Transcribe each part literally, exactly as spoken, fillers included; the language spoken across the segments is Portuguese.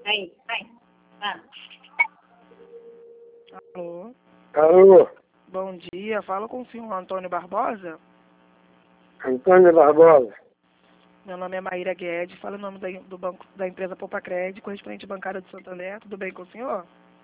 Aí, aí. Ah. Alô? Alô, Bom dia, fala com o senhor Antônio Barbosa? Antônio Barbosa. Meu nome é Maíra Guedes, fala em nome da, do banco, da empresa Poupa Crédito, correspondente bancária de Santander. Tudo bem com o senhor?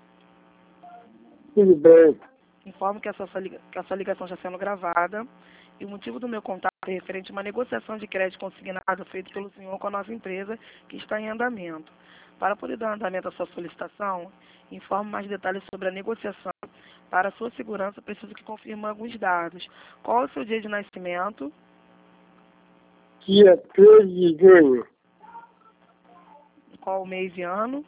Tudo bem? Informo que a sua, que a sua ligação está sendo gravada e o motivo do meu contato é referente a uma negociação de crédito consignado feito pelo senhor com a nossa empresa que está em andamento. Para poder dar andamento à sua solicitação, informo mais detalhes sobre a negociação. Para a sua segurança, preciso que confirme alguns dados. Qual é o seu dia de nascimento? Dia treze de junho, Qual o mês e ano?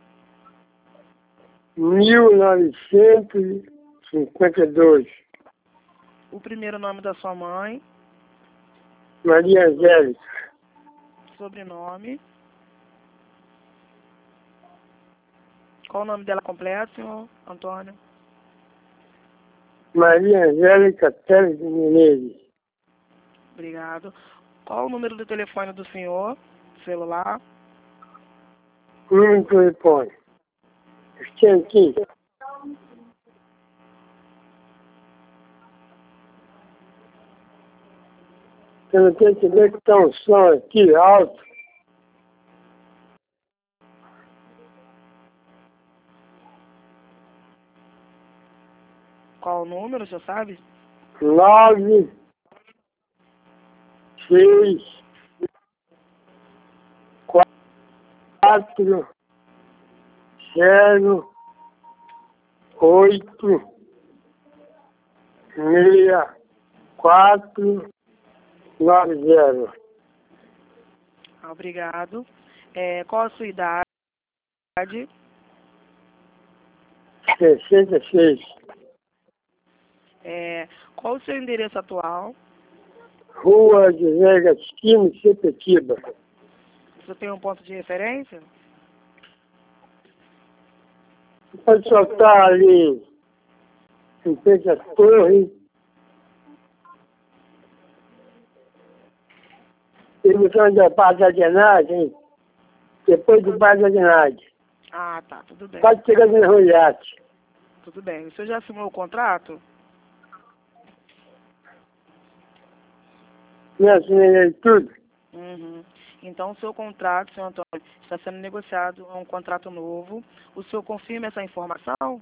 mil novecentos e cinquenta e dois. O primeiro nome da sua mãe? Maria Angélica. Sobrenome? Qual o nome dela completo, senhor Antônio? Maria Angélica Teles de Menezes. Obrigado. Qual o número do telefone do senhor? Celular? Número do telefone. Estou aqui. Eu não tenho que ver que está um som aqui alto. Qual o número, o senhor sabe? Nove, seis, quatro, zero, oito, meia, quatro, nove, zero. Obrigado. É, qual a sua idade? sessenta e seis. É, qual o seu endereço atual? Rua José Gastino, Sepetiba. Você tem um ponto de referência? Pode soltar ali em frente à torre. Permissão da Paz da Genagem, depois do Paz da Genagem. Ah, tá, tudo bem. Pode chegar no Roiate. Tudo bem. O senhor já assinou o contrato? Não assinei tudo. Uhum. Então, o seu contrato, senhor Antônio, está sendo negociado, é um contrato novo. O senhor confirma essa informação?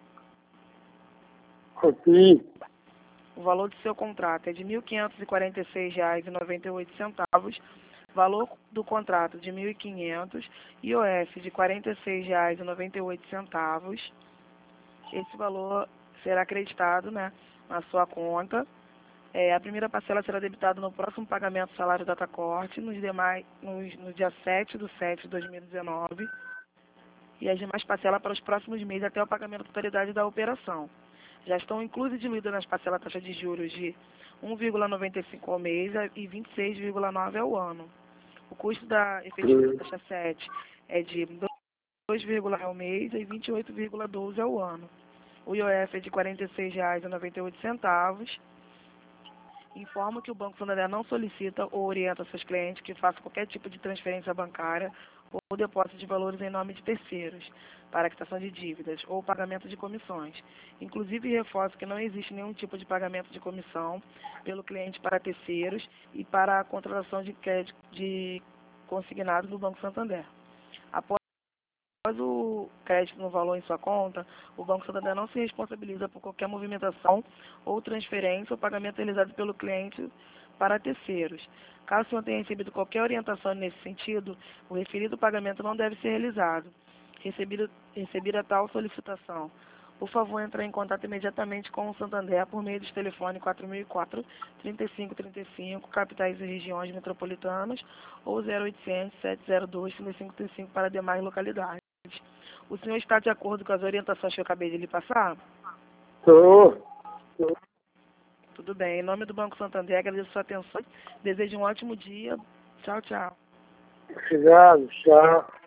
Confio. O valor do seu contrato é de mil quinhentos e quarenta e seis reais e noventa e oito centavos. Valor do contrato de mil e quinhentos, I O F de quarenta e seis reais e noventa e oito centavos. Esse valor será acreditado, né, na sua conta. É, a primeira parcela será debitada no próximo pagamento do salário data corte, nos demais, nos, no dia sete de setembro de dois mil e dezenove, e as demais parcelas para os próximos meses até o pagamento da totalidade da operação. Já estão inclusas e diluídas nas parcelas taxa de juros de um vírgula noventa e cinco ao mês e vinte e seis vírgula nove ao ano. O custo da efetiva da taxa sete é de dois vírgula nove ao mês e vinte e oito vírgula doze ao ano. O I O F é de quarenta e seis reais e noventa e oito centavos. Informo que o Banco Santander não solicita ou orienta seus clientes que façam qualquer tipo de transferência bancária ou depósito de valores em nome de terceiros, para a quitação de dívidas ou pagamento de comissões. Inclusive, reforço que não existe nenhum tipo de pagamento de comissão pelo cliente para terceiros e para a contratação de crédito de consignado no Banco Santander. Após Após o crédito no valor em sua conta, o Banco Santander não se responsabiliza por qualquer movimentação ou transferência ou pagamento realizado pelo cliente para terceiros. Caso o senhor tenha recebido qualquer orientação nesse sentido, o referido pagamento não deve ser realizado. Recebida, recebida tal solicitação, por favor, entrar em contato imediatamente com o Santander por meio dos telefones quatro mil e quatro, trinta e cinco trinta e cinco, capitais e regiões metropolitanas, ou zero oitocentos, sete zero dois, trinta e cinco trinta e cinco para demais localidades. O senhor está de acordo com as orientações que eu acabei de lhe passar? Estou. Tudo bem. Em nome do Banco Santander, agradeço a sua atenção. Desejo um ótimo dia. Tchau, tchau. Obrigado, tchau.